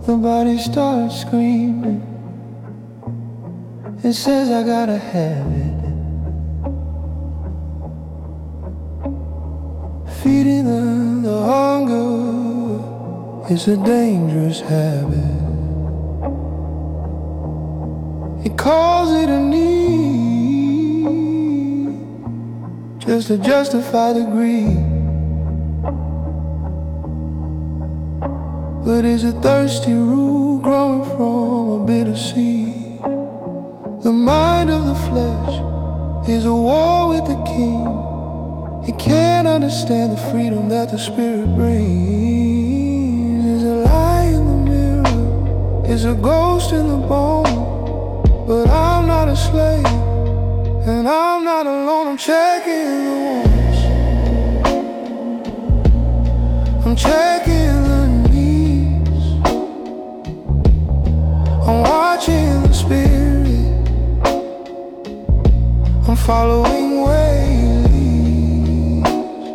The body starts screaming. It says I gotta have it. Feeding the hunger is a dangerous habit. It calls it a need just to justify the greed. But it's a thirsty root growing from a bitter seed. The mind of the flesh is a war with the king. He can't understand the freedom that the spirit brings. There's a lie in the mirror, there's a ghost in the bone. But I'm not a slave, and I'm not alone. I'm checking the walls, I'm checking the knees, I'm watching the spirit, I'm following where he leads.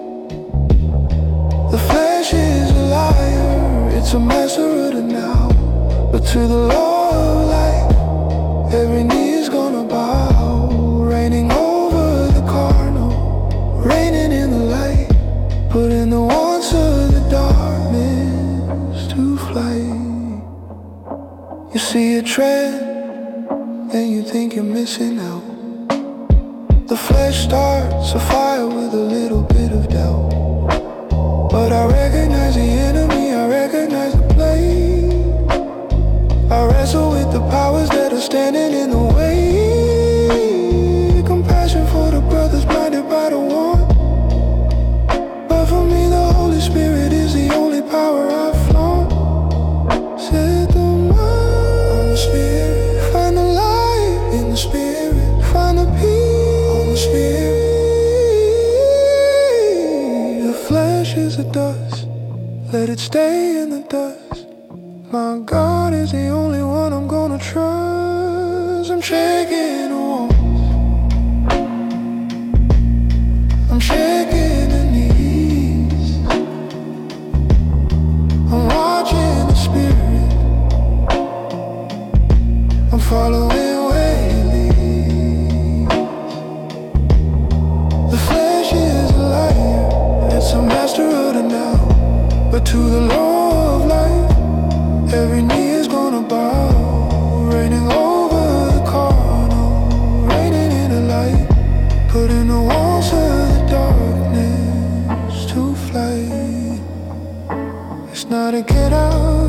The flesh is a liar, it's a masquerade now. But to the Lord of light, every knee is gonna bow, reigning over the carnal, reigning in the light, putting the wants of the darkness to flight. You see a trend, and you think you're missing out. The flesh starts a fire with a little bit of doubt. But I recognize the enemy, I recognize the play. I wrestle with the powers that are standing in the way. Compassion for the brothers blinded by the one. But for me the Holy Spirit is the only power I flaunt. Set the mind on the spirit, find the light in the spirit, find the peace on the spirit. The flesh is the dust, let it stay in the dust. My God is the only one I'm gonna trust. I'm shaking the walls, I'm shaking the knees, I'm watching the spirit, I'm following where he leads. The flesh is a liar, it's a master of the now. But to the Lord of life, every knee is gonna bow, reigning over the carnal, reigning in the light, putting the walls of the darkness to flight. It's not a get out,